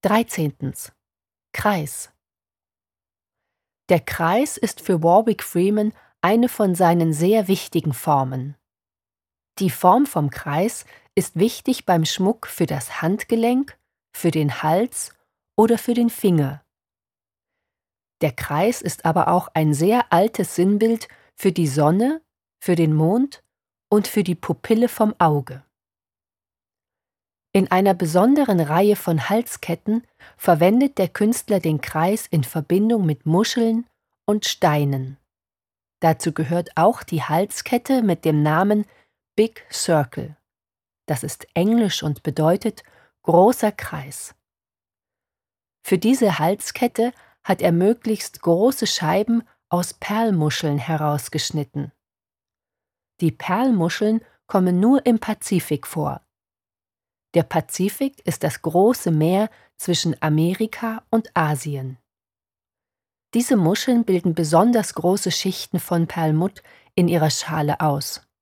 13. Kreis. Der Kreis ist für Warwick Freeman eine von seinen sehr wichtigen Formen. Die Form vom Kreis ist wichtig beim Schmuck für das Handgelenk, für den Hals oder für den Finger. Der Kreis ist aber auch ein sehr altes Sinnbild für die Sonne, für den Mond und für die Pupille vom Auge. In einer besonderen Reihe von Halsketten verwendet der Künstler den Kreis in Verbindung mit Muscheln und Steinen. Dazu gehört auch die Halskette mit dem Namen Big Circle. Das ist Englisch und bedeutet großer Kreis. Für diese Halskette hat er möglichst große Scheiben aus Perlmuscheln herausgeschnitten. Die Perlmuscheln kommen nur im Pazifik vor. Der Pazifik ist das große Meer zwischen Amerika und Asien. Diese Muscheln bilden besonders große Schichten von Perlmutt in ihrer Schale aus.